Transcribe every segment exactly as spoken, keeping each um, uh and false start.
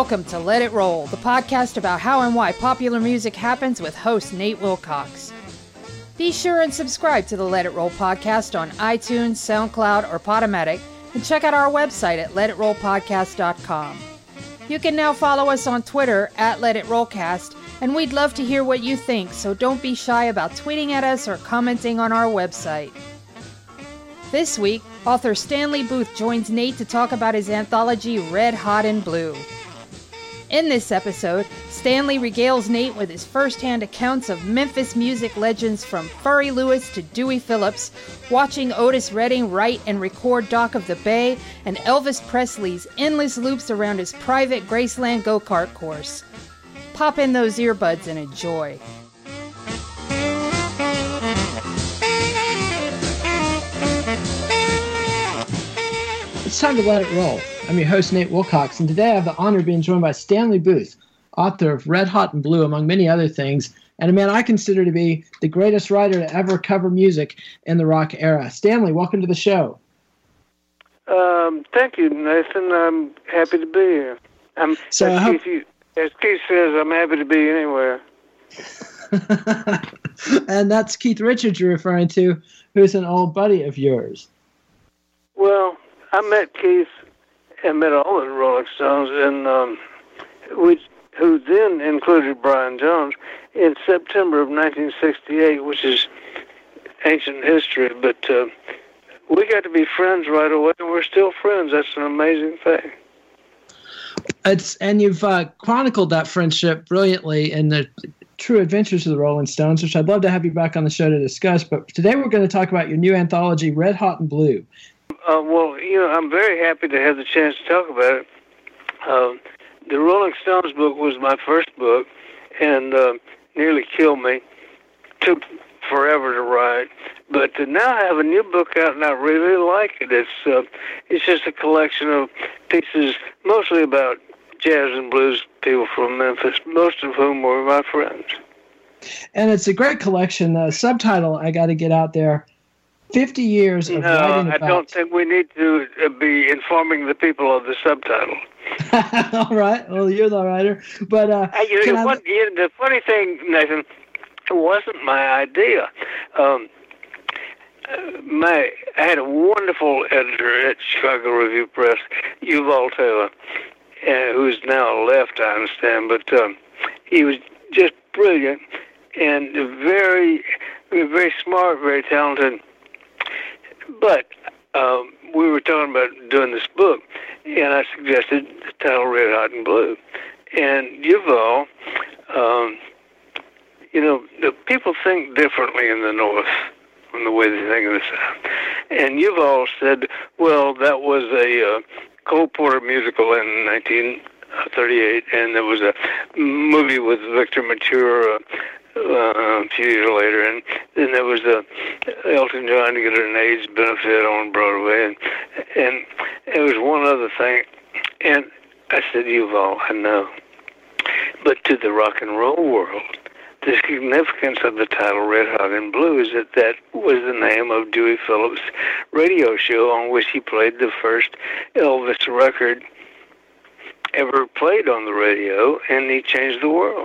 Welcome to Let It Roll, the podcast about how and why popular music happens with host Nate Wilcox. Be sure and subscribe to the Let It Roll podcast on iTunes, SoundCloud, or Podomatic, and check out our website at let it roll podcast dot com. You can now follow us on Twitter at Let It Rollcast, and we'd love to hear what you think, so don't be shy about tweeting at us or commenting on our website. This week, author Stanley Booth joins Nate to talk about his anthology Red Hot and Blue. In this episode, Stanley regales Nate with his first-hand accounts of Memphis music legends from Furry Lewis to Dewey Phillips, watching Otis Redding write and record Dock of the Bay, and Elvis Presley's endless loops around his private Graceland go-kart course. Pop in those earbuds and enjoy. It's time to let it roll. I'm your host, Nate Wilcox, and today I have the honor of being joined by Stanley Booth, author of Red Hot and Blue, among many other things, and a man I consider to be the greatest writer to ever cover music in the rock era. Stanley, welcome to the show. Um, thank you, Nathan. I'm happy to be here. I'm, so as, hope- Keith, as Keith says, I'm happy to be anywhere. And that's Keith Richards you're referring to, who's an old buddy of yours. Well, I met Keith and met all the Rolling Stones, and um, we, who then included Brian Jones, in September of nineteen sixty-eight, which is ancient history, but uh, we got to be friends right away, and we're still friends. That's an amazing thing. It's and you've uh, chronicled that friendship brilliantly in the True Adventures of the Rolling Stones, which I'd love to have you back on the show to discuss. But today we're going to talk about your new anthology, Red Hot and Blue. Uh, well, you know, I'm very happy to have the chance to talk about it. Uh, the Rolling Stones book was my first book, and uh, nearly killed me. Took forever to write, but uh, now I have a new book out, and I really like it. It's uh, it's just a collection of pieces, mostly about jazz and blues people from Memphis, most of whom were my friends. And it's a great collection. The subtitle I got to get out there. fifty years of no, writing about... I don't think we need to uh, be informing the people of the subtitle. All right. Well, you're the writer. But uh, I, you know, I... what, you know, the funny thing, Nathan, it wasn't my idea. Um, my I had a wonderful editor at Chicago Review Press, Yuval Taylor, uh, who's now left, I understand, but um, he was just brilliant and very, very smart, very talented. But um, we were talking about doing this book, and I suggested the title Red Hot and Blue. And Yuval, um, you know, the people think differently in the North from the way they think in the South. And Yuval said, well, that was a uh, Cole Porter musical in nineteen thirty-eight, and there was a movie with Victor Mature uh, Uh, a few years later, and then there was a Elton John to get an AIDS benefit on Broadway, and and there was one other thing, and I said, Yuval, I know, but to the rock and roll world, the significance of the title Red Hot and Blue is that that was the name of Dewey Phillips' radio show on which he played the first Elvis record ever played on the radio, and he changed the world.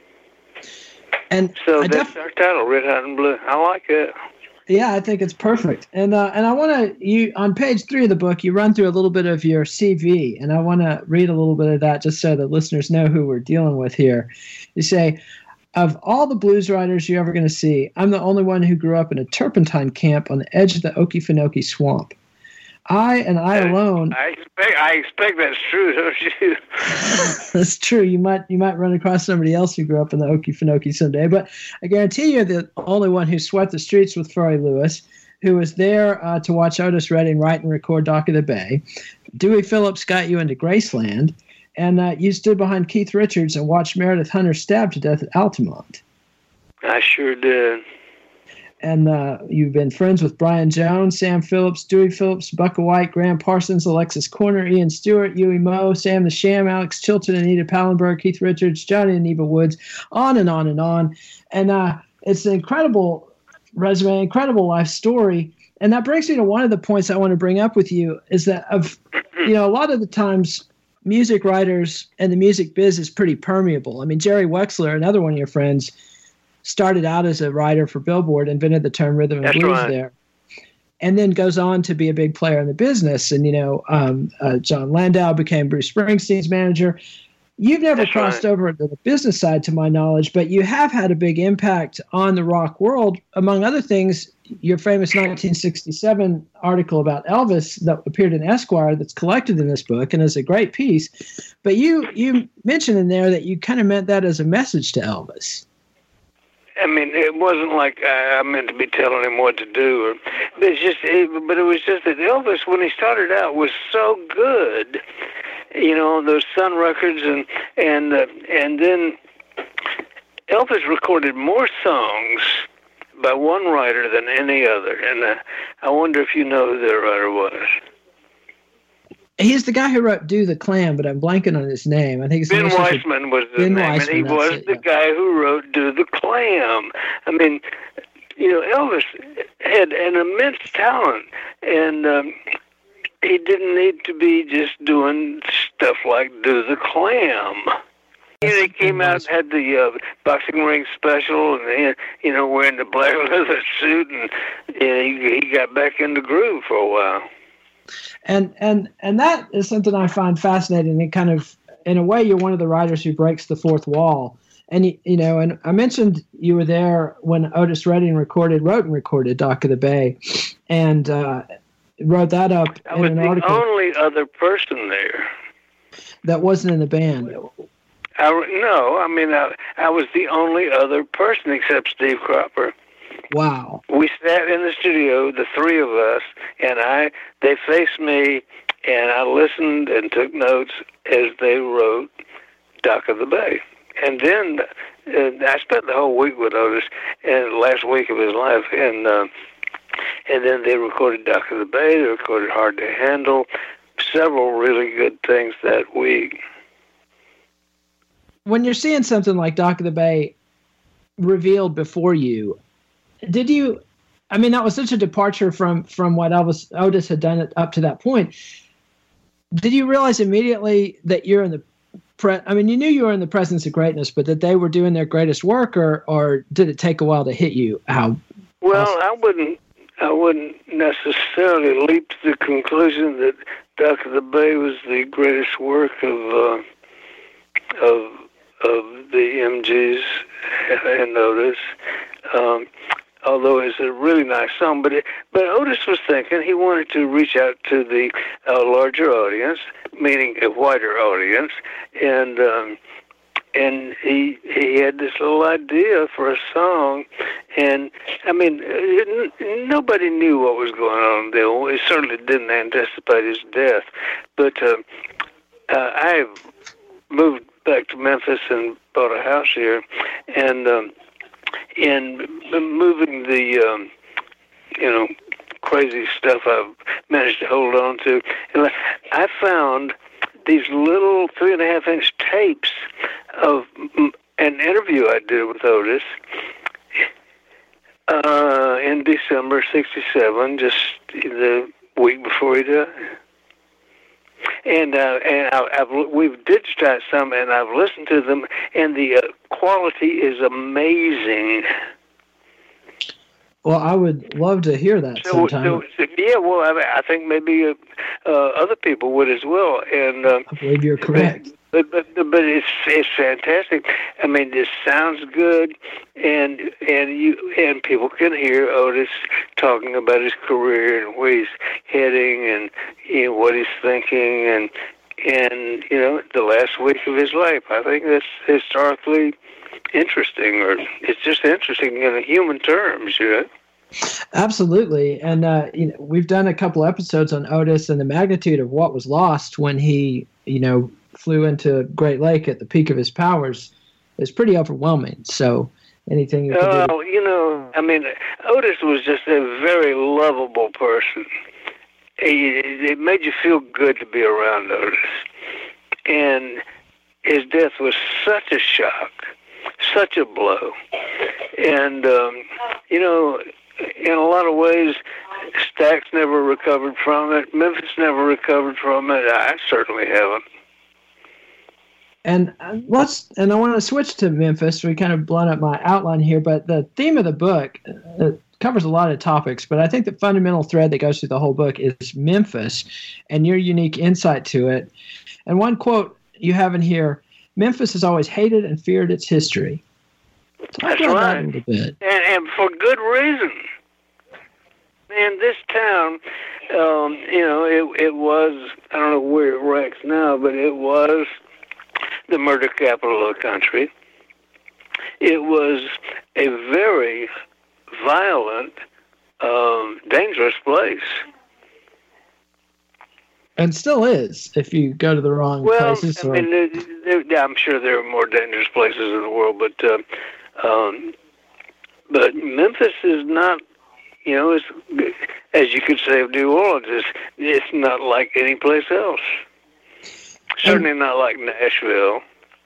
And so I that's def- our title, Red Hot and Blue. I like it. Yeah, I think it's perfect. And uh, and I want to, you on page three of the book, you run through a little bit of your C V, and I want to read a little bit of that just so that listeners know who we're dealing with here. You say, of all the blues writers you're ever going to see, I'm the only one who grew up in a turpentine camp on the edge of the Okefenokee Swamp. I and I alone. I expect, I expect that's true, don't you? That's true. You might you might run across somebody else who grew up in the Okefenokee someday, but I guarantee you're the only one who swept the streets with Furry Lewis, who was there uh, to watch Otis Redding write and record Dock of the Bay. Dewey Phillips got you into Graceland, and uh, you stood behind Keith Richards and watched Meredith Hunter stabbed to death at Altamont. I sure did. And uh, you've been friends with Brian Jones, Sam Phillips, Dewey Phillips, Bukka White, Graham Parsons, Alexis Corner, Ian Stewart, Huey Moe, Sam the Sham, Alex Chilton, Anita Pallenberg, Keith Richards, Johnny and Neva Woods, on and on and on. And uh, it's an incredible resume, incredible life story. And that brings me to one of the points I want to bring up with you is that of, you know, a lot of the times music writers and the music biz is pretty permeable. I mean, Jerry Wexler, another one of your friends, started out as a writer for Billboard, invented the term rhythm and That's blues right. there, and then goes on to be a big player in the business. And, you know, um, uh, John Landau became Bruce Springsteen's manager. You've never That's crossed right. over to the business side, to my knowledge, but you have had a big impact on the rock world. Among other things, your famous nineteen sixty-seven article about Elvis that appeared in Esquire that's collected in this book and is a great piece. But you you mentioned in there that you kind of meant that as a message to Elvis. I mean, it wasn't like I, I meant to be telling him what to do. Or, it's just, it, but it was just that Elvis, when he started out, was so good. You know, those Sun records, and and uh, and then Elvis recorded more songs by one writer than any other. And uh, I wonder if you know who that writer was. He's the guy who wrote "Do the Clam," but I'm blanking on his name. I think it's Ben Weissman was the Ben name, Weissman, and he was it, the yeah. guy who wrote "Do the Clam." I mean, you know, Elvis had an immense talent, and um, he didn't need to be just doing stuff like "Do the Clam." You know, he came out and had the uh, boxing ring special, and you know, wearing the black leather suit, and you know, he, he got back in the groove for a while. And and and that is something I find fascinating. It kind of, in a way, you're one of the writers who breaks the fourth wall. And you, you know, and I mentioned you were there when Otis Redding recorded, wrote and recorded "Dock of the Bay," and uh, wrote that up I in was an the article only other person there. that wasn't in the band. I, no, I mean, I, I was the only other person except Steve Cropper. Wow. We sat in the studio, the three of us, and I. They faced me, and I listened and took notes as they wrote "Dock of the Bay." And then uh, I spent the whole week with Otis, and the last week of his life, and uh, and then they recorded "Dock of the Bay." They recorded "Hard to Handle," several really good things that week. When you're seeing something like "Dock of the Bay" revealed before you, did you, I mean, that was such a departure from, from what Elvis Otis had done up to that point. Did you realize immediately that you're in the, pre- I mean, you knew you were in the presence of greatness, but that they were doing their greatest work, or, or did it take a while to hit you? How? Well, I wouldn't, I wouldn't necessarily leap to the conclusion that "Dock of the Bay" was the greatest work of, uh, of, of the M Gs and Otis. Um, although it's a really nice song, but it, but Otis was thinking he wanted to reach out to the uh, larger audience, meaning a wider audience, and um, and he he had this little idea for a song, and I mean it, nobody knew what was going on there. We certainly didn't anticipate his death, but uh, uh, I moved back to Memphis and bought a house here, and. Um, In moving the, um, you know, crazy stuff I've managed to hold on to, and I found these little three and a half inch tapes of an interview I did with Otis uh, in December sixty-seven, just the week before he died. And uh, and I, I've we've digitized some, and I've listened to them, and the uh, quality is amazing. Well, I would love to hear that So, sometime. so, so yeah, well, I, I think maybe uh, uh, other people would as well. And uh, I believe you're correct. But but but it's it's fantastic. I mean, this sounds good, and and you and people can hear Otis talking about his career and where he's heading, and you know what he's thinking, and and you know the last week of his life. I think that's historically interesting, or it's just interesting in human terms, you know. Absolutely, and uh, you know, we've done a couple episodes on Otis and the magnitude of what was lost when he, you know, flew into Great Lake at the peak of his powers. Is pretty overwhelming. So, anything you can Oh, do. you know, I mean, Otis was just a very lovable person. He, it made you feel good to be around Otis, and his death was such a shock, such a blow, and um, you know. In a lot of ways, Stax never recovered from it. Memphis never recovered from it. I certainly haven't. And uh, let's and I want to switch to Memphis. We kind of blown up my outline here, but the theme of the book uh, covers a lot of topics. But I think the fundamental thread that goes through the whole book is Memphis and your unique insight to it. And one quote you have in here: "Memphis has always hated and feared its history." Talk That's about right. that a little bit. And, and for good reason. And this town, um, you know, it it was, I don't know where it ranks now, but it was the murder capital of the country. It was a very violent, um, dangerous place. And still is, if you go to the wrong well, places. I Or... mean, there, there, I'm sure there are more dangerous places in the world, but uh, um, but Memphis is not, you know, it's, as you could say of New Orleans, it's, it's not like any place else. Certainly and, not like Nashville.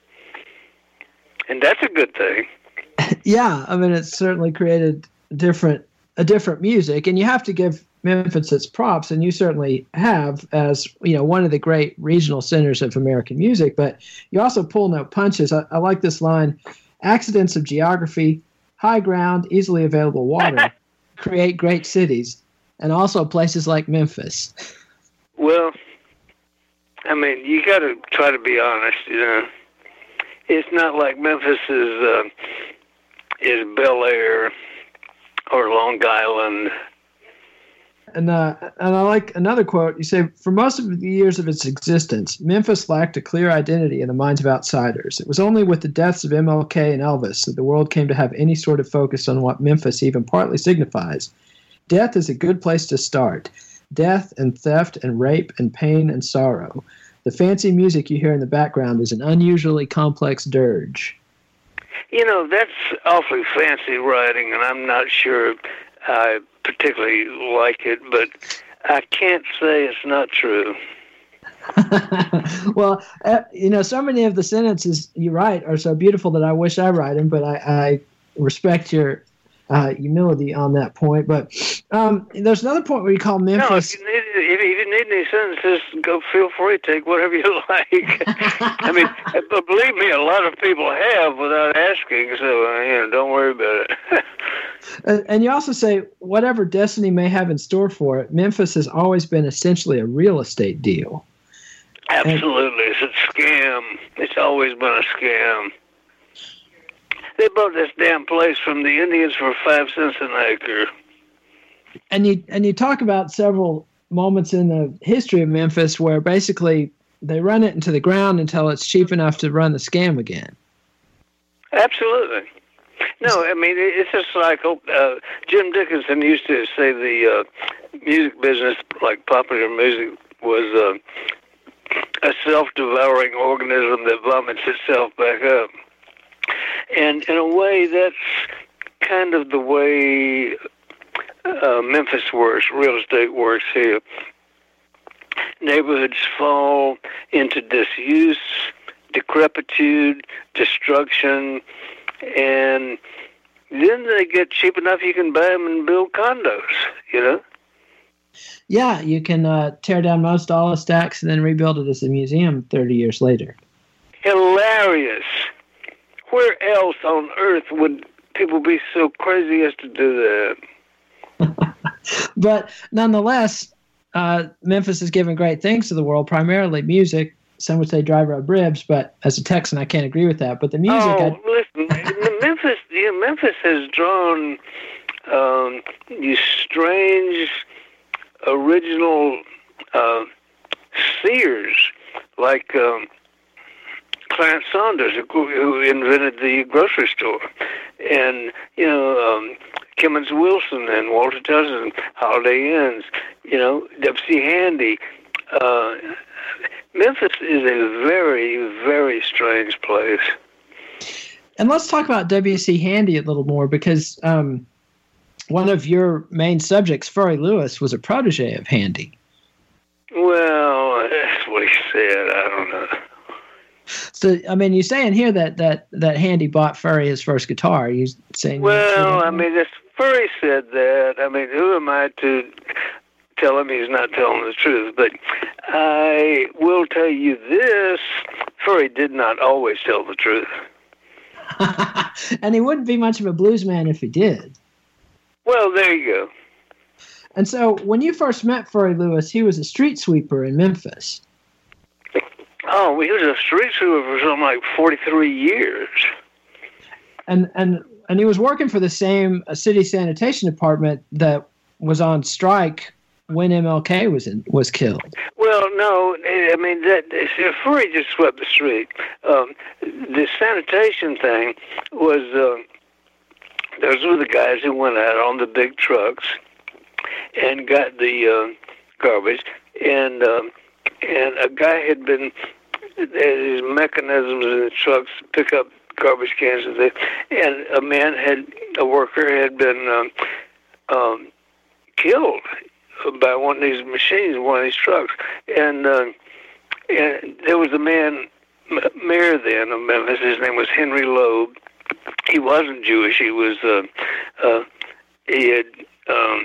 And that's a good thing. Yeah, I mean, it's certainly created different a different music, and you have to give Memphis its props, and you certainly have, as you know, one of the great regional centers of American music. But you also pull no punches. I, I like this line: "Accidents of geography, high ground, easily available water create great cities, and also places like Memphis." Well, I mean, you got to try to be honest. You know, it's not like Memphis is uh, is Bel Air or Long Island. And uh, and I like another quote. You say, "For most of the years of its existence, Memphis lacked a clear identity in the minds of outsiders. It was only with the deaths of M L K and Elvis that the world came to have any sort of focus on what Memphis even partly signifies. Death is a good place to start. Death and theft and rape and pain and sorrow. The fancy music you hear in the background is an unusually complex dirge." You know, that's awfully fancy writing, and I'm not sure I particularly like it, but I can't say it's not true. Well, uh, you know, so many of the sentences you write are so beautiful that I wish I write them, but I, I respect your uh, humility on that point. But um, there's another point where you call Memphis... No, if you need, if you need any sentences, go feel free, take whatever you like. I mean, but believe me, a lot of people have without asking, so uh, you know, don't worry about it. And, and you also say, whatever destiny may have in store for it, Memphis has always been essentially a real estate deal. Absolutely. And, it's a scam. It's always been a scam. They bought this damn place from the Indians for five cents an acre. And you and you talk about several moments in the history of Memphis where basically they run it into the ground until it's cheap enough to run the scam again. Absolutely. No, I mean, it's a cycle. Uh, Jim Dickinson used to say the uh, music business, like popular music, was uh, a self-devouring organism that vomits itself back up. And in a way, that's kind of the way uh, Memphis works, real estate works here. Neighborhoods fall into disuse, decrepitude, destruction, and then they get cheap enough you can buy them and build condos, you know? Yeah, you can uh, tear down most all the stacks and then rebuild it as a museum thirty years later. Hilarious. Where else on earth would people be so crazy as to do that? But nonetheless, uh, Memphis has given great things to the world, primarily music. Some would say dry rub ribs, but as a Texan, I can't agree with that. But the music... Oh, I... listen, Memphis, yeah, Memphis has drawn um, these strange, original uh, seers, like um, Clarence Saunders, who, who invented the grocery store, and, you know, um, Clemens Wilson and Walter Townsend, Holiday Inns, you know, W C Handy. Uh, Memphis is a very, very strange place. And let's talk about W C Handy a little more, because um, one of your main subjects, Furry Lewis, was a protege of Handy. Well, that's what he said. I don't know. So, I mean, you say in here that, that, that Handy bought Furry his first guitar. You saying? Well, I mean, if Furry said that, I mean, who am I to tell him he's not telling the truth. But I will tell you this, Furry did not always tell the truth. And he wouldn't be much of a blues man if he did. Well, there you go. And so when you first met Furry Lewis, he was a street sweeper in Memphis. Oh, he was a street sweeper for something like forty-three years. And and and he was working for the same uh, city sanitation department that was on strike when M L K was in, was killed. Well, no, I mean, that Furry just swept the street. Um, the sanitation thing was, uh, those were the guys who went out on the big trucks and got the uh, garbage, and um, and a guy had been, his mechanisms in the trucks pick up garbage cans, and, they, and a man had, a worker had been um, um, killed by one of these machines, one of these trucks, and uh, and there was a man, mayor then of Memphis. His name was Henry Loeb. He wasn't Jewish. He was uh, uh, he had um,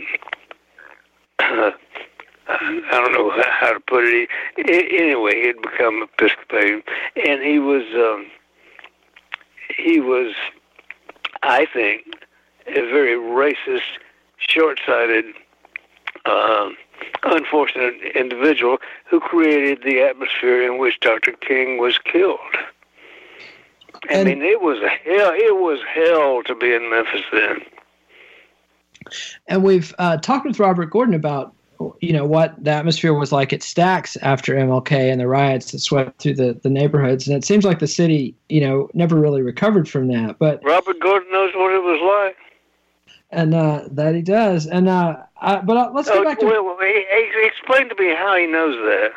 uh, I don't know how to put it. He, anyway, he had become Episcopalian, and he was um, he was, I think, a very racist, short-sighted, Uh, unfortunate individual who created the atmosphere in which Doctor King was killed. I And, mean, it was a hell. It was hell to be in Memphis then. and we've uh, talked with Robert Gordon about, you know, what the atmosphere was like at Stax after M L K and the riots that swept through the, the neighborhoods. And it seems like the city, you know, never really recovered from that. But Robert Gordon knows what it was like. And uh, that he does. And uh, I, but uh, let's go Oh, back to. well, well, he, he explain to me how he knows that.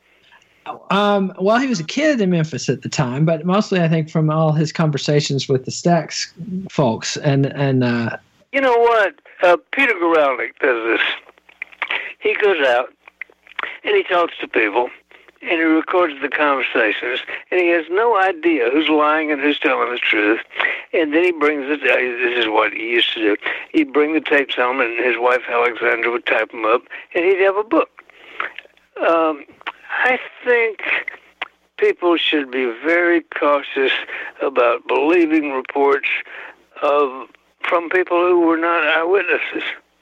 Um, well, he was a kid in Memphis at the time, but mostly I think from all his conversations with the Stax folks. And and uh, You know what? Uh, Peter Guralnick does this. He goes out and he talks to people and he records the conversations, and he has no idea who's lying and who's telling the truth. And then he brings it. Uh, this is what he used to do. He'd bring the tapes home, and his wife Alexandra would type them up, and he'd have a book. Um, I think people should be very cautious about believing reports of from people who were not eyewitnesses,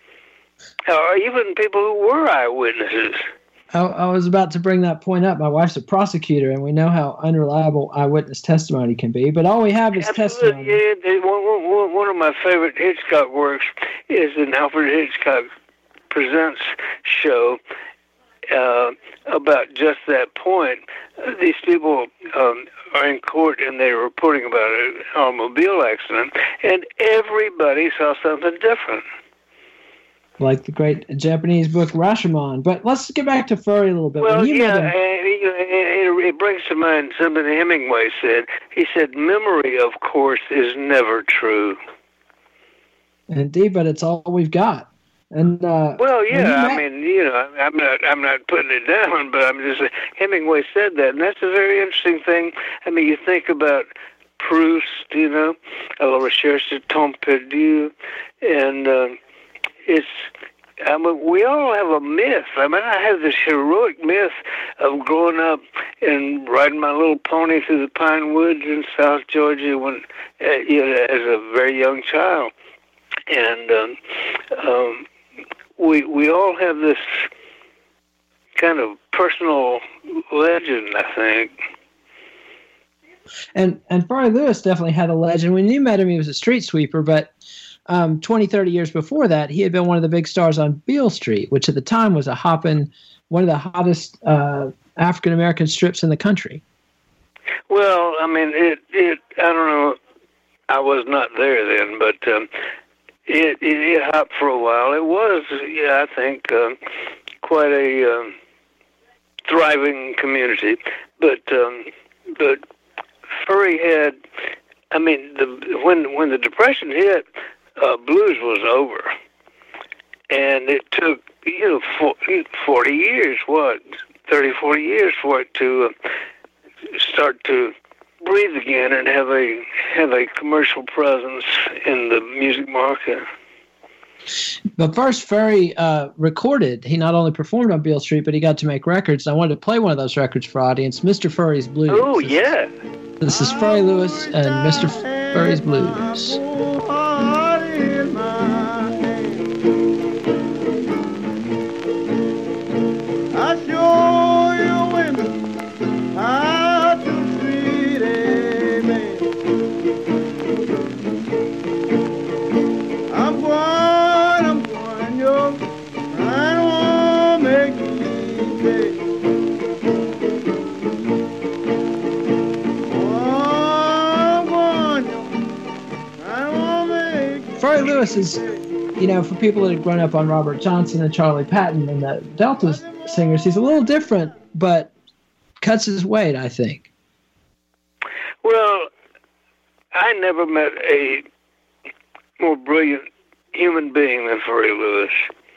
or even people who were eyewitnesses. I, I was about to bring that point up. My wife's a prosecutor, and we know how unreliable eyewitness testimony can be. But all we have is Absolutely. testimony. Yeah, one, one, one of my favorite Hitchcock works is an Alfred Hitchcock Presents show uh, about just that point. Uh, these people um, are in court, and they're reporting about an automobile accident, and everybody saw something different. Like the great Japanese book Rashomon. But let's get back to Furry a little bit. Well, when you yeah, met him, and, you know, it, it brings to mind something Hemingway said. He said, memory, of course, is never true. indeed, but it's all we've got. And uh, Well, yeah, I met, mean, you know, I'm not, I'm not putting it down, but I'm just, Hemingway said that, and that's a very interesting thing. I mean, you think about Proust, you know, La Recherche du Temps Perdu, and uh, it's, I mean, we all have a myth. I mean, I have this heroic myth of growing up and riding my little pony through the pine woods in South Georgia when, uh, you know, as a very young child, and um, um, we we all have this kind of personal legend, I think. And and Furry Lewis definitely had a legend. When you met him, he was a street sweeper, but um, twenty, thirty years before that, he had been one of the big stars on Beale Street, which at the time was a hopping, one of the hottest uh, African-American strips in the country. Well, I mean, it, it, I don't know, I was not there then, but um, it, it, it hopped for a while. It was, yeah, I think, uh, quite a um, thriving community, but, um, but Furry had, I mean, the, when when the Depression hit, uh, blues was over, and it took, you know, forty years, what, thirty, forty years for it to uh, start to breathe again and have a have a commercial presence in the music market. But first, Furry uh, recorded. He not only performed on Beale Street, but he got to make records. I wanted to play one of those records for audience, Mister Furry's Blues. Oh, this yeah. Is, this is Furry Lewis and Mister Furry's Blues. Furry Lewis is, you know, for people that have grown up on Robert Johnson and Charlie Patton and the Delta singers, he's a little different, but cuts his weight, I think. Well, I never met a more brilliant human being than Furry Lewis.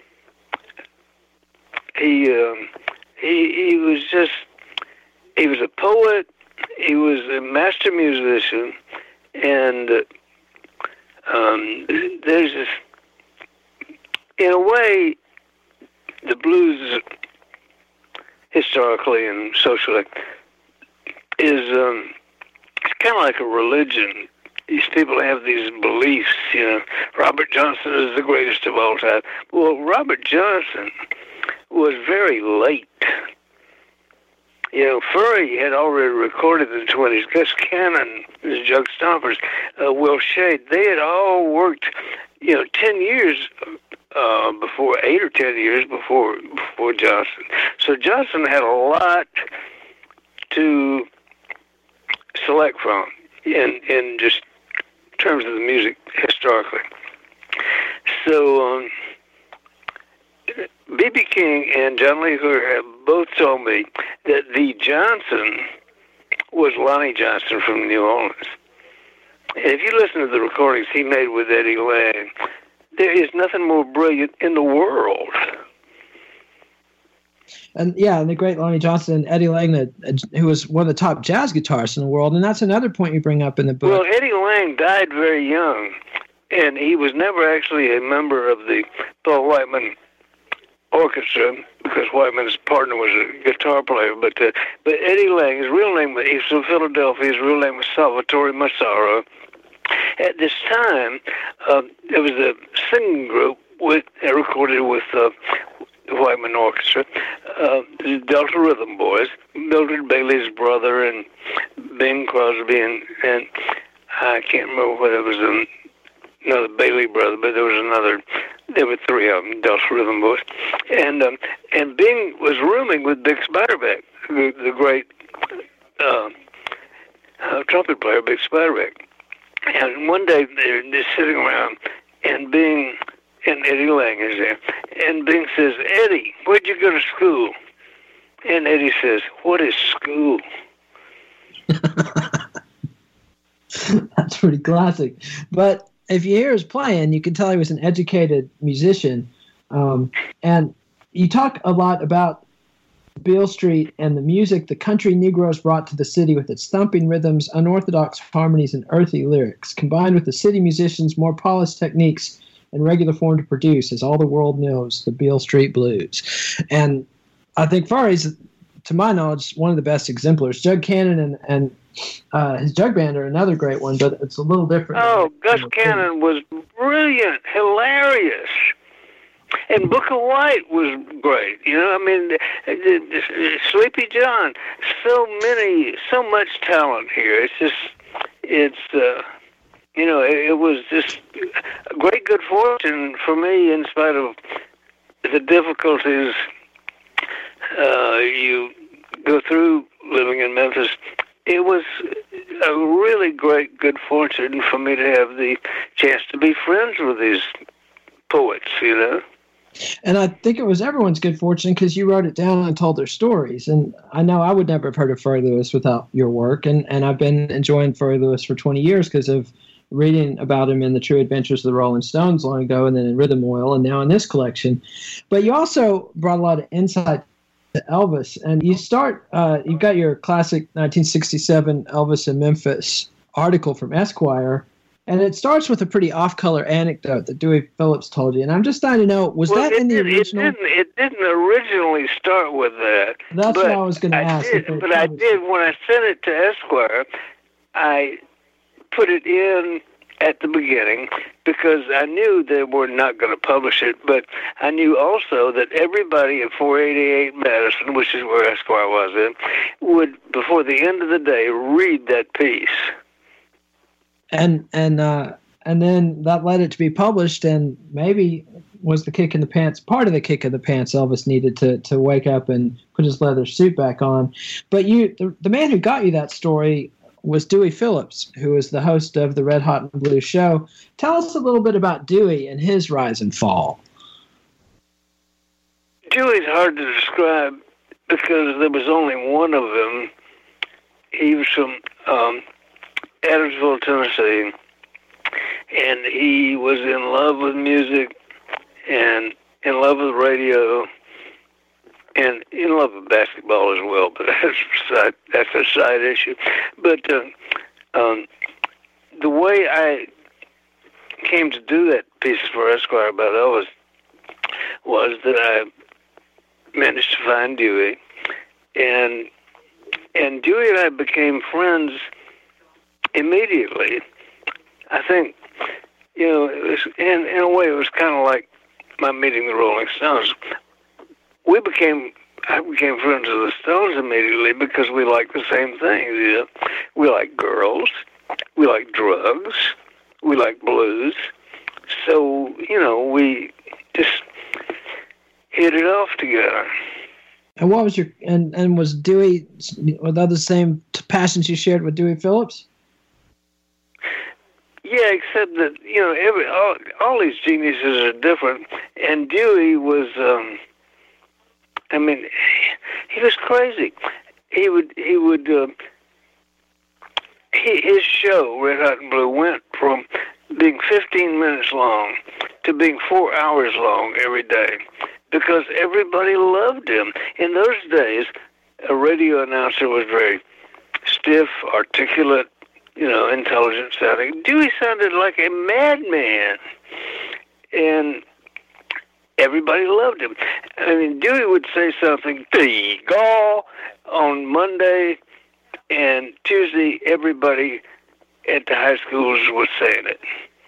He, um, he, he was just, he was a poet, he was a master musician, and uh, um, there's this, in a way, the blues, historically and socially, is um, it's kind of like a religion. These people have these beliefs, you know. Robert Johnson is the greatest of all time. Well, Robert Johnson was very late. You know, Furry had already recorded in the twenties. Gus Cannon, the Jug Stompers, uh, Will Shade, they had all worked, you know, ten years uh, before, eight or ten years before before Johnson. So Johnson had a lot to select from in in just terms of the music historically. So um, B B King and John Lee Hooker have both told me that the Johnson was Lonnie Johnson from New Orleans. And if you listen to the recordings he made with Eddie Lang, there is nothing more brilliant in the world. And yeah, and the great Lonnie Johnson and Eddie Lang, that, who was one of the top jazz guitarists in the world. And that's another point you bring up in the book. Well, Eddie Lang died very young, and he was never actually a member of the Paul Whiteman Orchestra, because Whiteman's partner was a guitar player. But uh, but Eddie Lang, his real name, he was from Philadelphia. His real name was Salvatore Massaro. At this time, uh, there was a singing group with uh, recorded with uh, Whiteman Orchestra, uh, the Delta Rhythm Boys, Mildred Bailey's brother, and Bing Crosby, and, and I can't remember whether it was um, another Bailey brother, but there was another. There were three of them, Delta Rhythm Boys, and um, and Bing was rooming with Bix Beiderbecke, the, the great uh, uh, trumpet player, Bix Beiderbecke. And one day they're, they're sitting around, and Bing and Eddie Lang is there, and Bing says, "Eddie, where'd you go to school?" And Eddie says, "What is school?" That's pretty classic. But if you hear his playing, you can tell he was an educated musician. Um, and you talk a lot about Beale Street and the music the country Negroes brought to the city with its thumping rhythms, unorthodox harmonies, and earthy lyrics, combined with the city musicians' more polished techniques and regular form to produce, as all the world knows, the Beale Street Blues. And I think Furry's, to my knowledge, one of the best exemplars. Jug Cannon and, and uh, his jug band are another great one, but it's a little different. Oh, Gus Cannon was brilliant, hilarious. And Booker White was great. You know, I mean, Sleepy John, so many, so much talent here. It's just, it's, uh, you know, it, it was just a great good fortune for me in spite of the difficulties uh, you go through living in Memphis. It was a really great good fortune for me to have the chance to be friends with these poets, you know. And I think it was everyone's good fortune because you wrote it down and told their stories. And I know I would never have heard of Furry Lewis without your work. And, and I've been enjoying Furry Lewis for twenty years because of reading about him in The True Adventures of the Rolling Stones long ago, and then in Rhythm Oil, and now in this collection. But you also brought a lot of insight to Elvis. And you start, uh, you've got your classic nineteen sixty-seven Elvis in Memphis article from Esquire. And it starts with a pretty off-color anecdote that Dewey Phillips told you. And I'm just trying to know, was well, that it in the did, original? It didn't, it didn't originally start with that. That's what I was going to ask. Did, but I did, when I sent it to Esquire, I put it in at the beginning because I knew they were not going to publish it, but I knew also that everybody at four eighty-eight Madison, which is where Esquire was in, would, before the end of the day, read that piece. And and uh, and then that led it to be published, and maybe was the kick in the pants, part of the kick in the pants Elvis needed to to wake up and put his leather suit back on. But you, the, the man who got you that story was Dewey Phillips, who is the host of the Red Hot and Blue show. Tell us a little bit about Dewey and his rise and fall. Dewey's hard to describe because there was only one of them. He was from um, Adamsville, Tennessee, and he was in love with music and in love with radio and in love with basketball as well, but that's a side, that's a side issue. But uh, um, the way I came to do that piece for Esquire about Elvis was that I managed to find Dewey, and and Dewey and I became friends immediately. I think, you know, it was, in, in a way, it was kind of like my meeting the Rolling Stones. We became, I became friends with the Stones immediately because we liked the same things. You know? We like girls, we like drugs, we like blues. So, you know, we just hit it off together. And what was your, and, and was Dewey, were those the same passions you shared with Dewey Phillips? Yeah, except that, you know, every all, all these geniuses are different. And Dewey was, um, I mean, he was crazy. He would, he would, uh, he, his show, Red Hot and Blue, went from being fifteen minutes long to being four hours long every day because everybody loved him. In those days, a radio announcer was very stiff, articulate, you know, intelligent sounding. Dewey sounded like a madman. And everybody loved him. I mean, Dewey would say something, "Go" on Monday, and Tuesday, everybody at the high schools was saying it.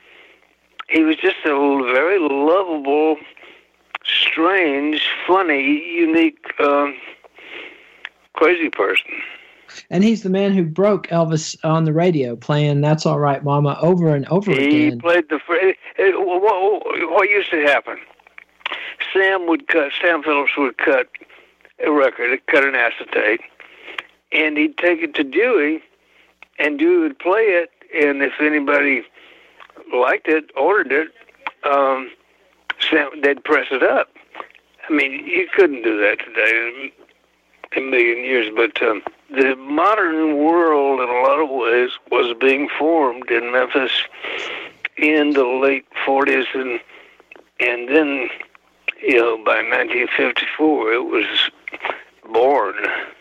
He was just a very lovable, strange, funny, unique, um, crazy person. And he's the man who broke Elvis on the radio, playing "That's All Right, Mama" over and over he again. He played the. What, what used to happen? Sam would cut. Sam Phillips would cut a record, cut an acetate, and he'd take it to Dewey, and Dewey would play it. And if anybody liked it, ordered it, um, Sam, they'd press it up. I mean, you couldn't do that today in a million years, but um, the modern world, in a lot of ways, was being formed in Memphis in the late forties, and and then, you know, by nineteen fifty-four, it was born.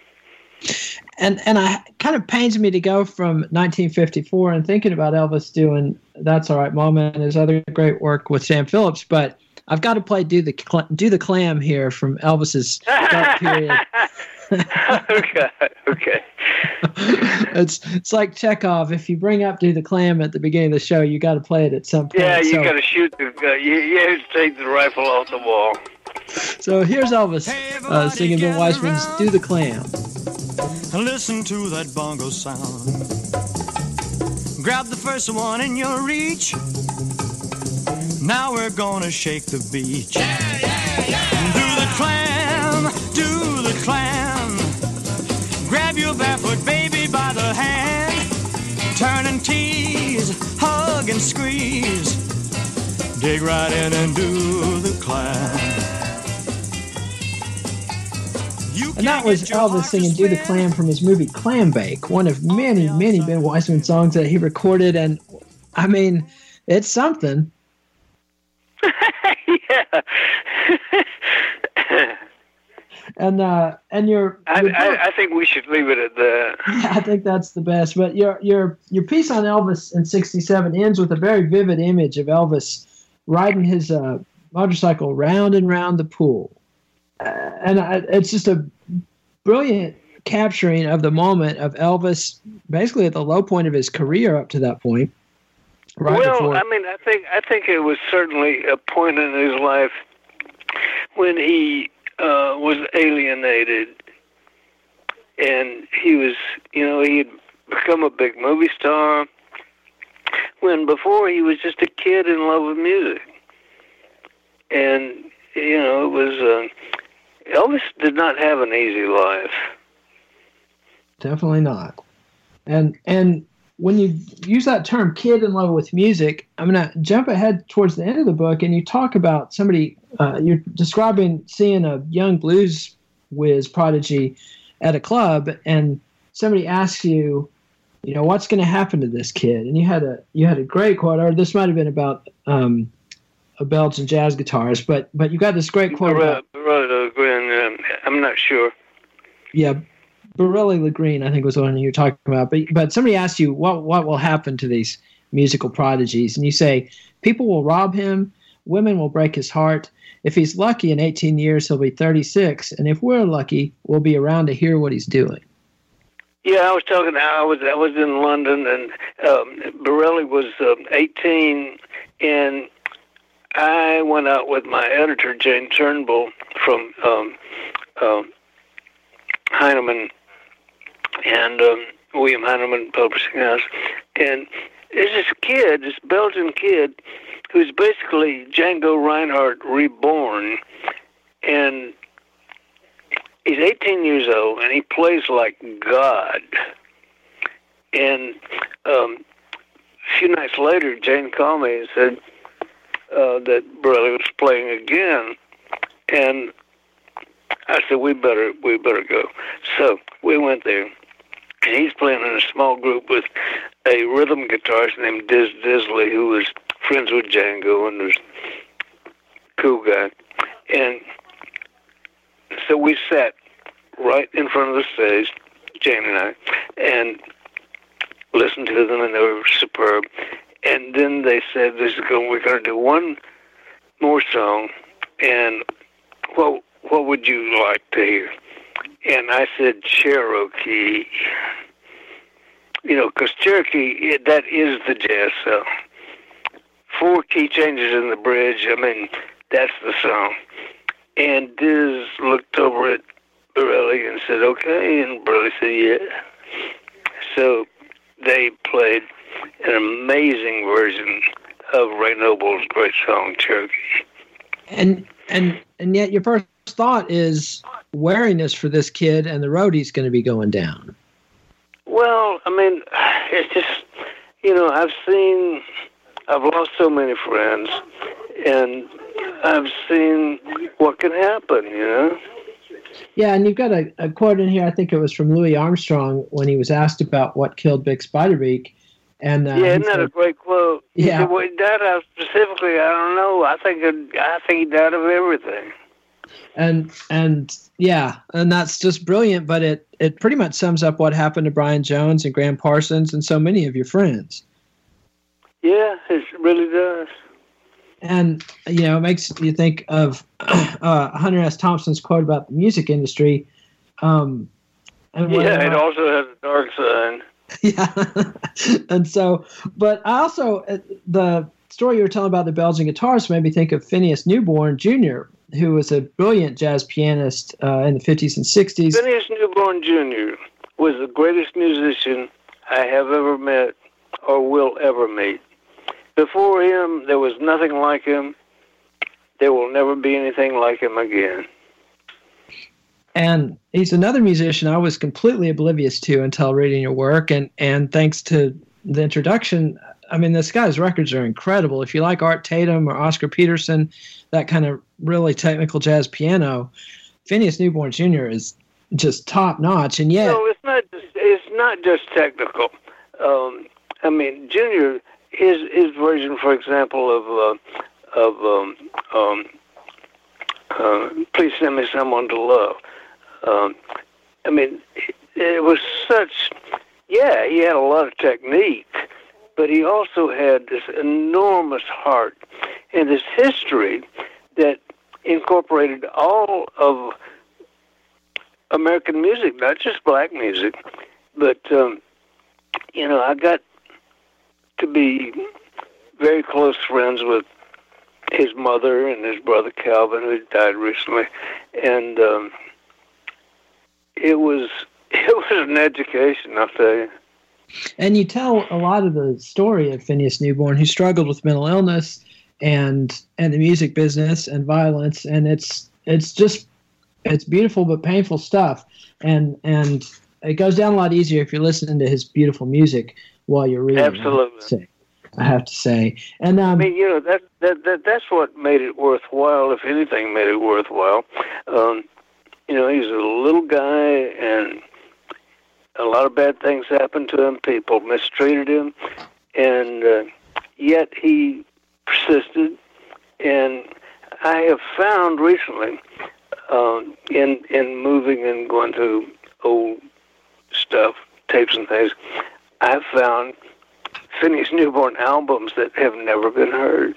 And and I kind of pains me to go from nineteen fifty-four and thinking about Elvis doing "That's All Right, Mama" and his other great work with Sam Phillips, but I've got to play "Do the Cl- Do the Clam" here from Elvis's dark period. okay, okay. it's it's like Chekhov. If you bring up "Do the Clam" at the beginning of the show, you got to play it at some point. Yeah, you so, got to shoot the. Uh, you, you have to take the rifle off the wall. So here's Elvis uh, singing Bill Weissman's "Do the Clam." Listen to that bongo sound. Grab the first one in your reach. Now we're gonna shake the beach. Yeah, yeah, yeah. Do the clam, do the clam. Grab your barefoot baby by the hand. Turn and tease, hug and squeeze. Dig right in and do the clam. And that was Elvis singing "Do the Clam" from his movie Clam Bake, one of many, many Ben Weissman songs that he recorded. And, I mean, it's something. Yeah. And uh, and your, I, your I, I think we should leave it at that. Yeah, I think that's the best. But your your your piece on Elvis in sixty-seven ends with a very vivid image of Elvis riding his uh, motorcycle round and round the pool, uh, and I, it's just a brilliant capturing of the moment of Elvis, basically at the low point of his career up to that point. Right well, before. I mean, I think I think it was certainly a point in his life when he uh, was alienated, and he was, you know, he had become a big movie star when before he was just a kid in love with music, and you know, it was uh, Elvis did not have an easy life. Definitely not. And and when you use that term, kid in love with music, I'm going to jump ahead towards the end of the book, and you talk about somebody, uh, you're describing seeing a young blues whiz prodigy at a club, and somebody asks you, you know, what's going to happen to this kid? And you had a you had a great quote, or this might have been about um, a Belgian jazz guitarist, but but you got this great quote. Right, right, um, I'm not sure. Yeah. Borelli Lagreen, I think, was the one you were talking about. But but somebody asked you, what what will happen to these musical prodigies? And you say, people will rob him, women will break his heart. If he's lucky, in eighteen years, he'll be thirty-six. And if we're lucky, we'll be around to hear what he's doing. Yeah, I was talking, I was I was in London, and um, Borelli was um, eighteen, and I went out with my editor, Jane Turnbull, from um, um, Heinemann, and um, William Heinemann Publishing House, and there's this kid, this Belgian kid, who's basically Django Reinhardt reborn, and he's eighteen years old, and he plays like God. And um, a few nights later, Jane called me and said uh, that Borelli was playing again, and I said, we better we better go. So we went there, and he's playing in a small group with a rhythm guitarist named Diz Disley, who was friends with Django and was a cool guy. And so we sat right in front of the stage, Jane and I, and listened to them, and they were superb. And then they said, "This is going. We're going to do one more song, and what what would you like to hear?" And I said, "Cherokee." You know, because Cherokee, it, that is the jazz song. Four key changes in the bridge. I mean, that's the song. And Diz looked over at Borelli and said, "Okay," and Borelli said, "Yeah." So they played an amazing version of Ray Noble's great song, Cherokee. And and and yet your first thought is wariness for this kid, and the road he's going to be going down. Well, I mean, it's just, you know, I've seen, I've lost so many friends, and I've seen what can happen, you know? Yeah, and you've got a, a quote in here, I think it was from Louis Armstrong, when he was asked about what killed Big Spiderbeak. And, uh, yeah, isn't that said, a great quote? Yeah. He said, well, he died of specifically, I don't know, I think it, I think he died of everything. And, and yeah, and that's just brilliant, but it, it pretty much sums up what happened to Brian Jones and Graham Parsons and so many of your friends. Yeah, it really does. And, you know, it makes you think of uh, Hunter S. Thompson's quote about the music industry. Um, and yeah, when, uh, it also has a dark side. Yeah. And so, but I also, uh, the story you were telling about the Belgian guitarist made me think of Phineas Newborn Junior, who was a brilliant jazz pianist uh, in the fifties and sixties. Phineas Newborn Junior was the greatest musician I have ever met or will ever meet. Before him, there was nothing like him. There will never be anything like him again. And he's another musician I was completely oblivious to until reading your work. And, and thanks to the introduction, I mean, this guy's records are incredible. If you like Art Tatum or Oscar Peterson, that kind of really technical jazz piano, Phineas Newborn Junior is just top notch. And yet, no, it's not. Just, it's not just technical. Um, I mean, Junior, his his version, for example, of uh, of um, um, uh, "Please Send Me Someone to Love," Um, I mean, it, it was such, yeah, he had a lot of technique, but he also had this enormous heart and this history that incorporated all of American music, not just black music, but, um, you know, I got to be very close friends with his mother and his brother Calvin, who died recently, and um, it was it was an education, I'll tell you. And you tell a lot of the story of Phineas Newborn, who struggled with mental illness and and the music business and violence, and it's it's just it's beautiful but painful stuff, and and it goes down a lot easier if you're listening to his beautiful music while you're reading. Absolutely. I have to say. And um, I mean, you know, that, that that that's what made it worthwhile, if anything made it worthwhile. Um, you know, he's a little guy, and a lot of bad things happened to him. People mistreated him, and uh, yet he persisted. And I have found recently, um, in in moving and going to old stuff, tapes and things, I've found Phineas Newborn albums that have never been heard.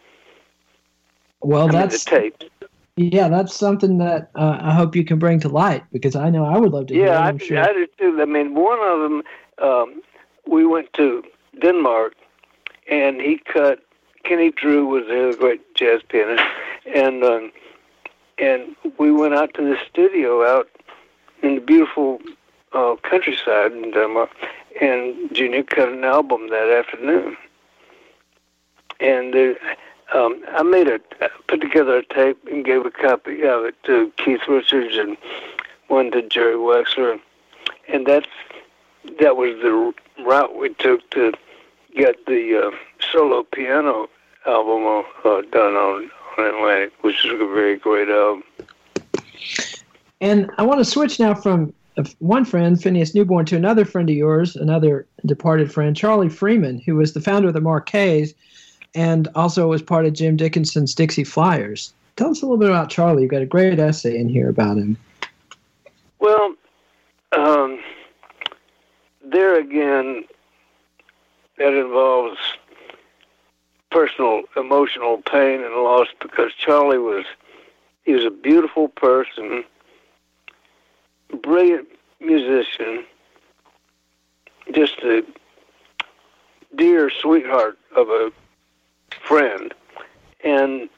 Well, I that's mean, the tapes. Yeah, that's something that uh, I hope you can bring to light, because I know I would love to hear it. Yeah, I, I'm sure. I do too. I mean, one of them, um, we went to Denmark, and he cut. Kenny Drew was a great jazz pianist, and um, and we went out to the studio out in the beautiful uh, countryside in Denmark. And Junior cut an album that afternoon. And uh, um, I made a, put together a tape and gave a copy of it to Keith Richards and one to Jerry Wexler. And that's, that was the route we took to get the uh, solo piano album uh, done on, on Atlantic, which is a very great album. And I want to switch now from one friend, Phineas Newborn, to another friend of yours, another departed friend, Charlie Freeman, who was the founder of the Marqués and also was part of Jim Dickinson's Dixie Flyers. Tell us a little bit about Charlie. You've got a great essay in here about him. Well, um, there again, that involves personal, emotional pain and loss, because Charlie was, he was a beautiful person, brilliant musician, just a dear sweetheart of a friend, and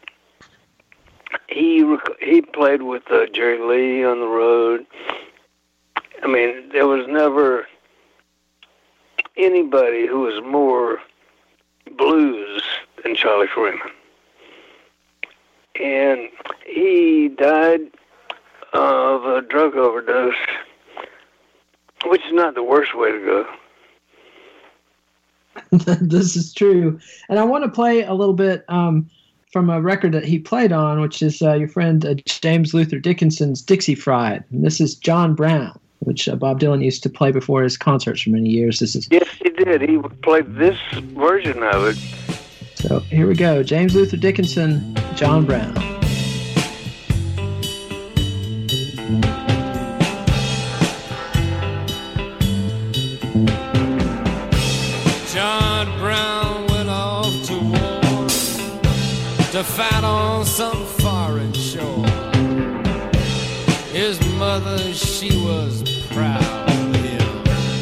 he rec- he played with uh, Jerry Lee on the road. I mean, there was never anybody who was more blues than Charlie Freeman, and he died of a drug overdose, which is not the worst way to go. This is true. And I want to play a little bit um, from a record that he played on, which is uh, your friend uh, James Luther Dickinson's Dixie Fried. And this is John Brown, which uh, Bob Dylan used to play before his concerts for many years. This is Yes, he did. He played this version of it. So here we go. James Luther Dickinson, John Brown. John Brown went off to war to fight on some foreign shore. His mother, she was proud of him,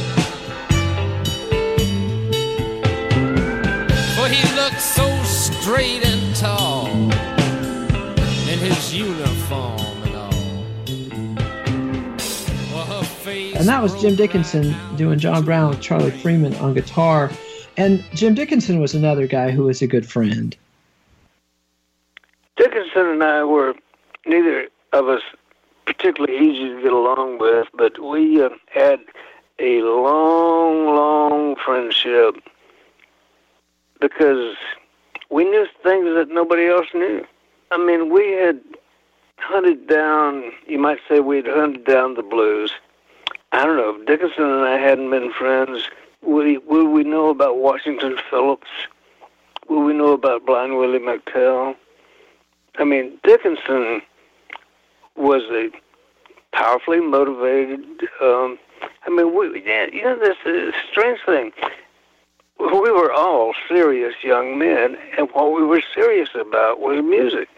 for he looked so straight and tall in his uniform and all. Well, her face And that was Jim Dickinson doing John Brown with Charlie Freeman on guitar. And Jim Dickinson was another guy who was a good friend. Dickinson and I were, neither of us particularly easy to get along with, but we uh, had a long, long friendship because we knew things that nobody else knew. I mean, we had hunted down, you might say we had hunted down the blues. I don't know, if Dickinson and I hadn't been friends, would, he, would we know about Washington Phillips? Would we know about Blind Willie McTell? I mean, Dickinson was a powerfully motivated. Um, I mean, we, yeah, you know, this is a strange thing. We were all serious young men, and what we were serious about was music.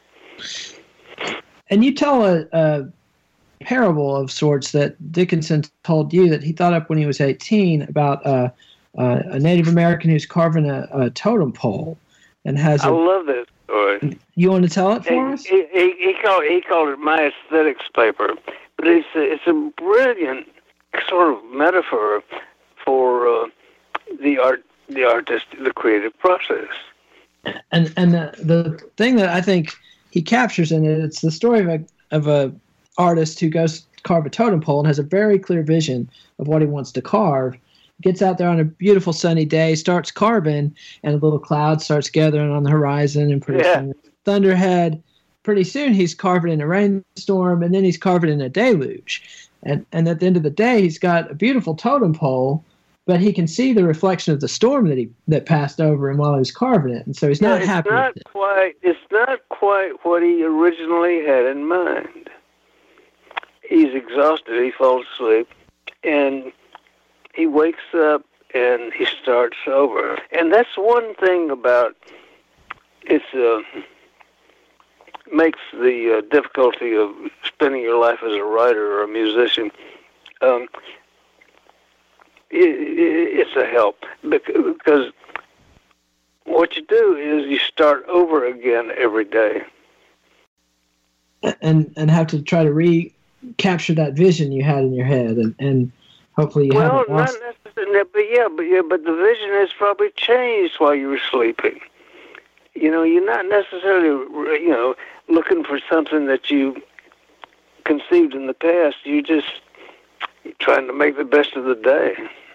And you tell a, a parable of sorts that Dickinson told you that he thought up when he was eighteen about uh, uh, a Native American who's carving a, a totem pole and has. I a, love that story. You want to tell it for he, us? He, he, he called he called it my aesthetics paper, but it's a, it's a brilliant sort of metaphor for uh, the art, the artist, the creative process. And and the the thing that I think he captures in it, it's the story of a of a artist who goes to carve a totem pole and has a very clear vision of what he wants to carve. Gets out there on a beautiful sunny day, starts carving, and a little cloud starts gathering on the horizon, and pretty Yeah. soon thunderhead. Pretty soon he's carving in a rainstorm, and then he's carving in a deluge. And and at the end of the day, he's got a beautiful totem pole, but he can see the reflection of the storm that he that passed over him while he was carving it, and so he's not Yeah, happy it's not with it. quite. It's not quite what he originally had in mind. He's exhausted. He falls asleep, and he wakes up and he starts over. And that's one thing about it's uh, makes the uh, difficulty of spending your life as a writer or a musician. Um, it, it, it's a help because what you do is you start over again every day. and and have to try to recapture that vision you had in your head, and, and hopefully you Well, haven't not lost. necessarily, but yeah, but yeah, but the vision has probably changed while you were sleeping. You know, you're not necessarily, you know, looking for something that you conceived in the past. You're just trying to make the best of the day.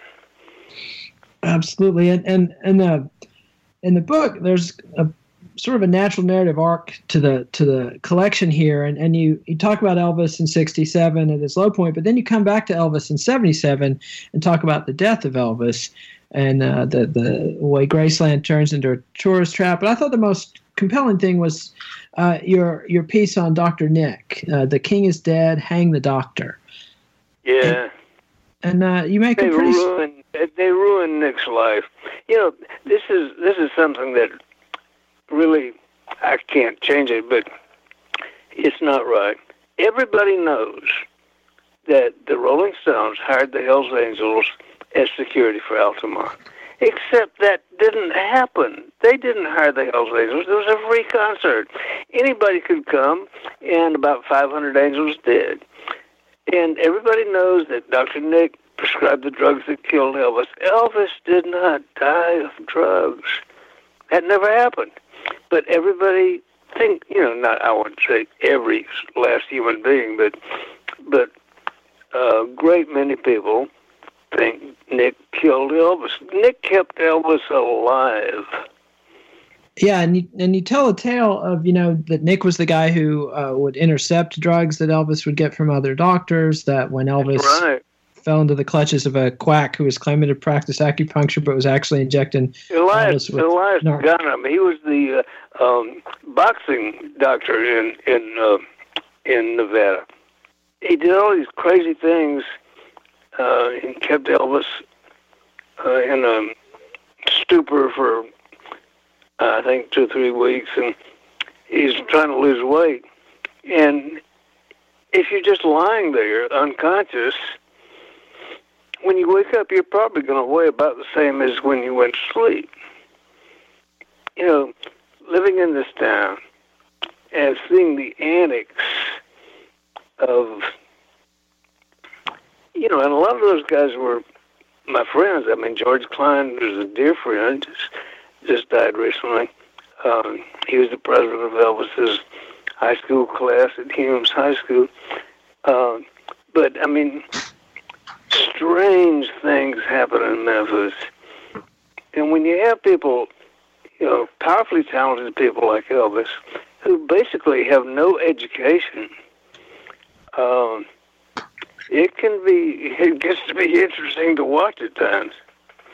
Absolutely, and and and the in the book there's a sort of a natural narrative arc to the to the collection here, and and you you talk about Elvis in sixty-seven at his low point, but then you come back to Elvis in seventy-seven and talk about the death of Elvis and uh, the the way Graceland turns into a tourist trap. But I thought the most compelling thing was uh, your your piece on Doctor Nick, uh, "The King is Dead, Hang the Doctor." Yeah. And, and uh, you make They a pretty ruin they ruin Nick's life. You know, this is this is something that really I can't change it, but it's not right. Everybody knows that the Rolling Stones hired the Hells Angels as security for Altamont. Except that didn't happen. They didn't hire the Hells Angels. It was a free concert. Anybody could come, and about five hundred Angels did. And everybody knows that Doctor Nick prescribed the drugs that killed Elvis. Elvis did not die of drugs. That never happened. But everybody think, you know, not I wouldn't say every last human being, but but a great many people think Nick killed Elvis. Nick kept Elvis alive. Yeah, and you, and you tell a tale of, you know, that Nick was the guy who uh, would intercept drugs that Elvis would get from other doctors, that when Elvis Right. fell into the clutches of a quack who was claiming to practice acupuncture but was actually injecting Elias, Elvis with Elias narc- Gunham. He was the uh, um, boxing doctor in in uh, in Nevada. He did all these crazy things uh, and kept Elvis uh, in a stupor for uh, I think two or three weeks, and he's trying to lose weight. And if you're just lying there unconscious, when you wake up, you're probably going to weigh about the same as when you went to sleep. You know, living in this town and seeing the antics of, you know, and a lot of those guys were my friends. I mean, George Klein was a dear friend, just, just died recently. Um, he was the president of Elvis's high school class at Hume's High School. Um, but, I mean, strange things happen in Memphis. And when you have people, you know, powerfully talented people like Elvis, who basically have no education, um, it can be, it gets to be interesting to watch at times.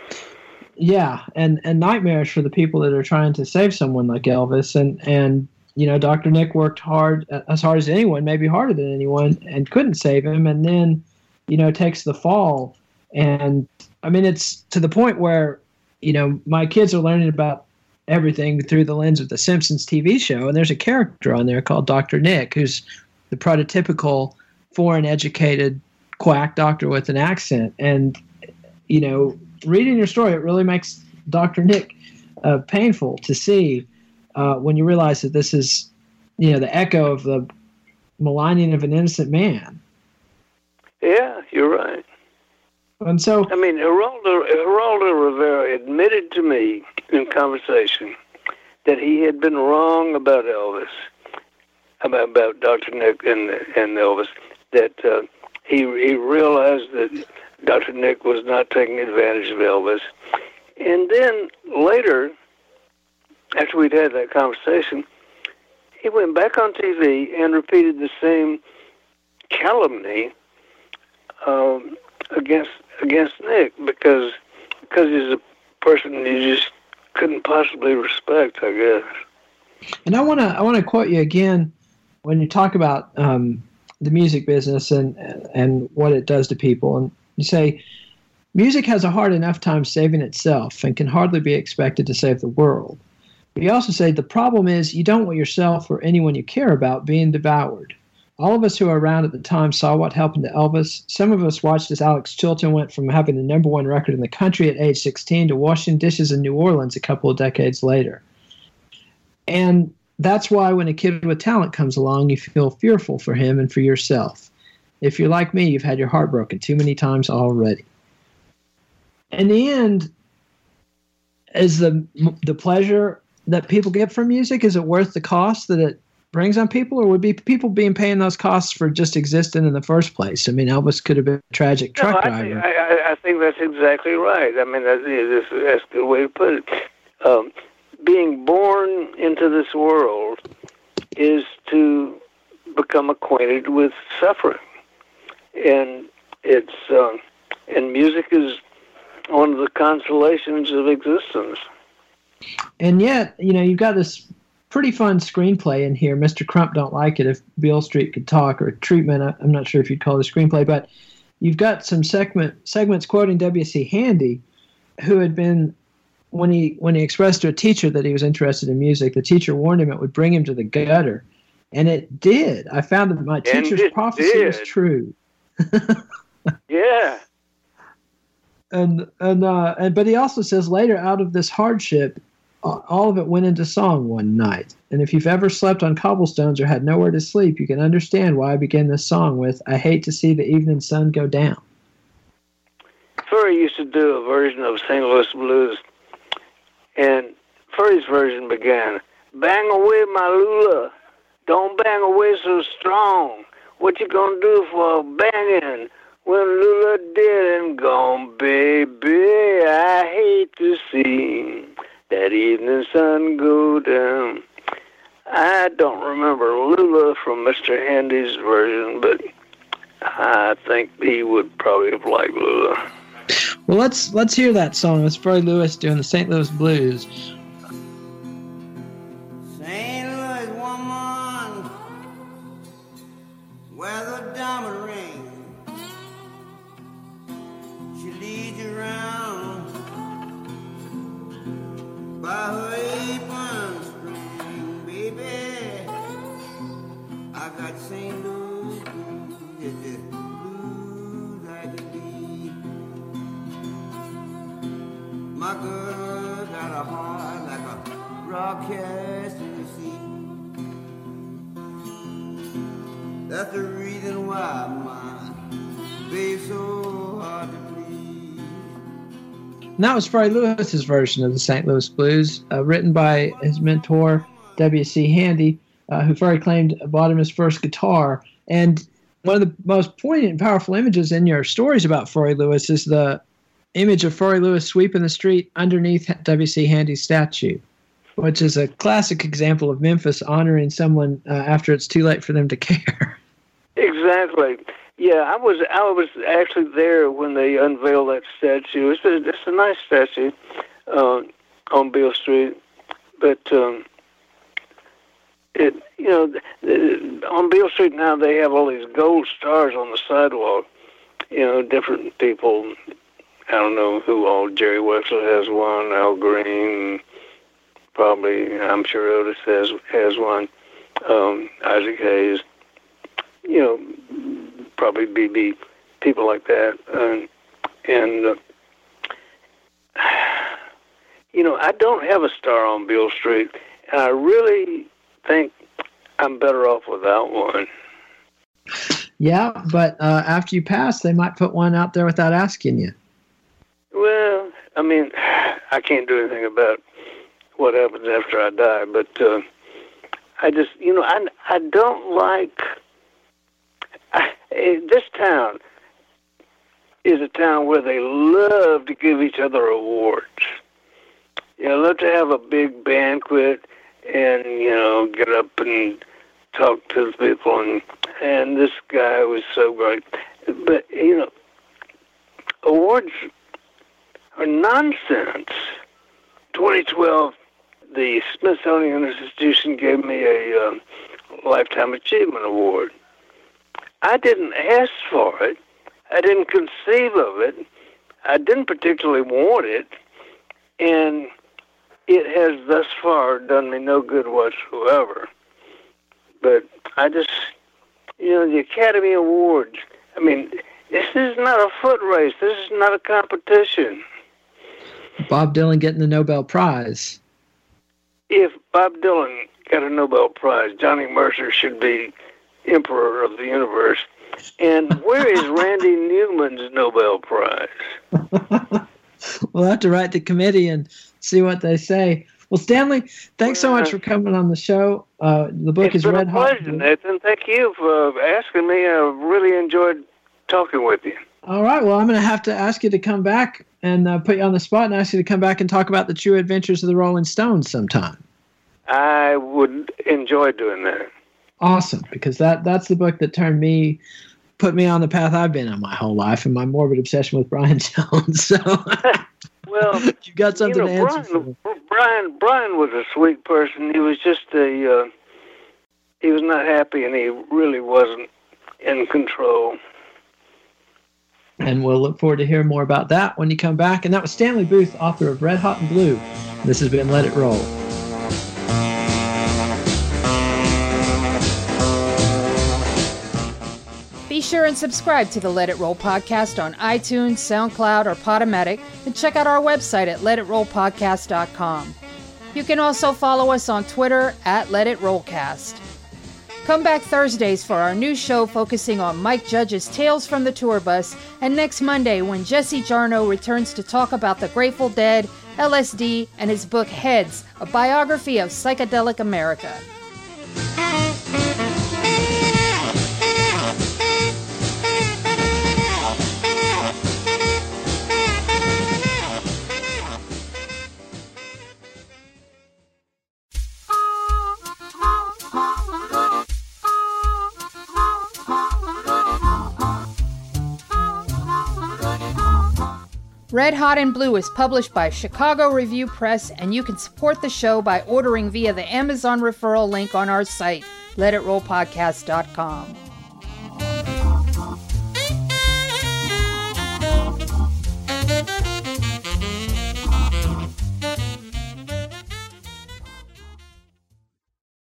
Yeah, and, and nightmares for the people that are trying to save someone like Elvis. And, and you know, Doctor Nick worked hard, as hard as anyone, maybe harder than anyone, and couldn't save him. And then, you know, takes the fall. And I mean, it's to the point where, you know, my kids are learning about everything through the lens of the Simpsons T V show. And there's a character on there called Doctor Nick, who's the prototypical foreign educated quack doctor with an accent. And, you know, reading your story, it really makes Doctor Nick uh, painful to see uh, when you realize that this is, you know, the echo of the maligning of an innocent man. Yeah, you're right. And so, I mean, Geraldo, Geraldo Rivera admitted to me in conversation that he had been wrong about Elvis, about, about Doctor Nick and and Elvis, that uh, he he realized that Doctor Nick was not taking advantage of Elvis. And then later, after we'd had that conversation, he went back on T V and repeated the same calumny um, against against Nick because because he's a person you just couldn't possibly respect, I guess. And I want to I want to quote you again when you talk about um, the music business and and what it does to people. And you say, music has a hard enough time saving itself and can hardly be expected to save the world. But you also say the problem is you don't want yourself or anyone you care about being devoured. All of us who were around at the time saw what happened to Elvis. Some of us watched as Alex Chilton went from having the number one record in the country at age sixteen to washing dishes in New Orleans a couple of decades later. And that's why when a kid with talent comes along, you feel fearful for him and for yourself. If you're like me, you've had your heart broken too many times already. In the end, is the the pleasure that people get from music, is it worth the cost that it brings on people, or would be people being paying those costs for just existing in the first place? I mean, Elvis could have been a tragic truck no, I driver. Think, I, I think that's exactly right. I mean, that's, that's a good way to put it. Um, being born into this world is to become acquainted with suffering, and it's um, and music is one of the consolations of existence. And yet, you know, you've got this pretty fun screenplay in here, Mister Crump Don't Like It, If Beale Street Could Talk, or Treatment. I'm not sure if you'd call it a screenplay, but you've got some segment segments quoting W C Handy, who had been, when he when he expressed to a teacher that he was interested in music, the teacher warned him it would bring him to the gutter. And it did. I found that my and teacher's prophecy did. was true. Yeah. And and uh, and but he also says later, out of this hardship, all of it went into song one night. And if you've ever slept on cobblestones or had nowhere to sleep, you can understand why I began this song with, I hate to see the evening sun go down. Furry used to do a version of Saint Louis Blues, and Furry's version began, bang away my Lula, don't bang away so strong. What you gonna do for banging when Lula dead and gone, baby? I hate to see that evening sun go down. I don't remember Lula from Mister Handy's version, but I think he would probably have liked Lula. Well, let's let's hear that song. It's Furry Lewis doing the Saint Louis Blues. Saint Louis woman, wear the diamond ring. She leads you around by her apron string, baby. I got Saint Louis blues, it's the blues I can be. My girl got a heart like a rock cast in the sea. That's the reason why my babe's so hard to please. And that was Furry Lewis's version of the Saint Louis Blues, uh, written by his mentor, W C Handy, uh, who Furry claimed bought him his first guitar. And one of the most poignant and powerful images in your stories about Furry Lewis is the image of Furry Lewis sweeping the street underneath W C Handy's statue, which is a classic example of Memphis honoring someone uh, after it's too late for them to care. Exactly. Yeah, I was I was actually there when they unveiled that statue. It's a, it's a nice statue uh, on Beale Street, but um, it you know, th- th- on Beale Street now they have all these gold stars on the sidewalk. You know, different people. I don't know who all. Jerry Wexler has one. Al Green, probably. I'm sure Otis has has one. Um, Isaac Hayes. You know, probably B B. People like that. Uh, and uh, you know, I don't have a star on Beale Street, and I really think I'm better off without one. Yeah, but uh, after you pass, they might put one out there without asking you. Well, I mean, I can't do anything about what happens after I die, but uh, I just, you know, I, I don't like, I, this town is a town where they love to give each other awards. You know, love to have a big banquet and, you know, get up and talk to the people, and and this guy was so great. But, you know, awards are nonsense. twenty twelve, the Smithsonian Institution gave me a um, Lifetime Achievement Award. I didn't ask for it. I didn't conceive of it. I didn't particularly want it. And it has thus far done me no good whatsoever. But I just, you know, the Academy Awards, I mean, this is not a foot race. This is not a competition. Bob Dylan getting the Nobel Prize. If Bob Dylan got a Nobel Prize, Johnny Mercer should be Emperor of the Universe. And where is Randy Newman's Nobel Prize? We'll have to write the committee and see what they say. Well, Stanley, thanks so much for coming on the show. Uh, the book it's is been Red a Hot. pleasure, Nathan. Thank you for asking me. I really enjoyed talking with you. All right. Well, I'm going to have to ask you to come back and uh, put you on the spot and ask you to come back and talk about the true adventures of the Rolling Stones sometime. I would enjoy doing that. Awesome, because that that's the book that turned me, put me on the path I've been on my whole life, and my morbid obsession with Brian Jones. So, well, you got something you know, to answer Brian, for. Brian, Brian was a sweet person. He was just a, uh, he was not happy, and he really wasn't in control. And we'll look forward to hearing more about that when you come back. And that was Stanley Booth, author of Red Hot and Blue. This has been Let It Roll. Be sure and subscribe to the Let It Roll podcast on iTunes, SoundCloud, or Podomatic, and check out our website at let it roll podcast dot com. You can also follow us on Twitter at Let It Rollcast. Come back Thursdays for our new show focusing on Mike Judge's Tales from the Tour Bus, and next Monday when Jesse Jarnow returns to talk about the Grateful Dead, L S D, and his book Heads, a biography of psychedelic America. Red Hot and Blue is published by Chicago Review Press, and you can support the show by ordering via the Amazon referral link on our site, let it roll podcast dot com.